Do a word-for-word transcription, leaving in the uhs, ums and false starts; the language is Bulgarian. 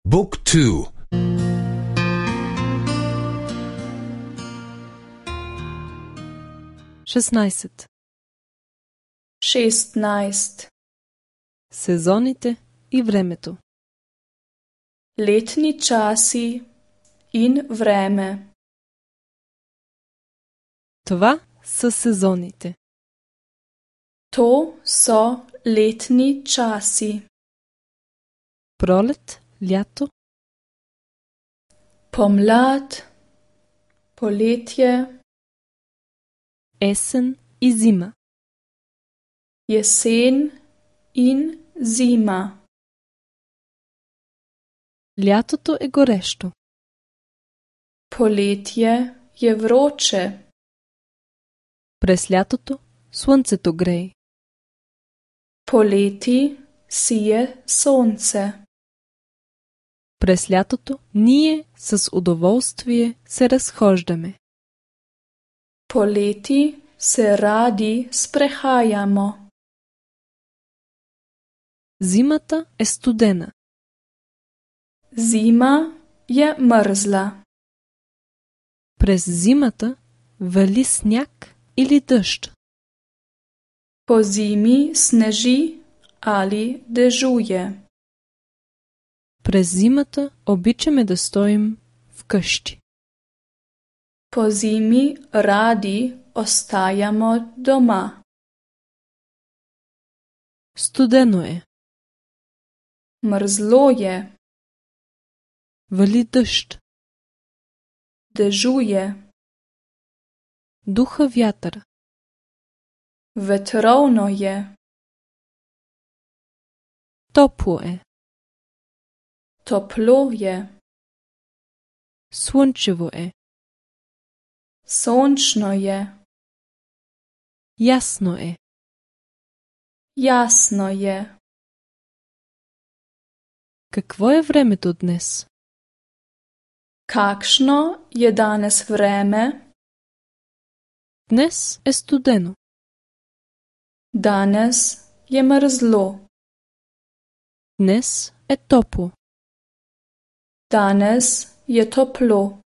بوك تو. шестнайсет. šestnajst. Сезоните и времето. Letni časi in vreme. Това са сезоните. To so letni časi. Пролет, лято, Pomlad, poletje, есен и зима. jesen in zima. Лятото е горещо. Poletje je vroče. През лятото слънцето грее. Poleti sije sonce. През лятото ние с удоволствие се разхождаме. Poleti se radi sprehajamo. Зимата е студена. Zima je mrzla. През зимата вали сняг или дъжд. Po zimi sneži ali dežuje. През зимата обичаме да стоим вкъщи. Po zimi radi ostajamo doma. Студено е. Mrzlo je. Вали дъжд. Dežuje. Духа вятъра. Vetrovno je. Топло е. Toplo je. Слънчево е. Sončno je. Ясно е. Jasno je. Какво е времето днес? Kakšno je danes vreme? Днес е студено. Danes je mrzlo. Днес е топло. Danes je toplo.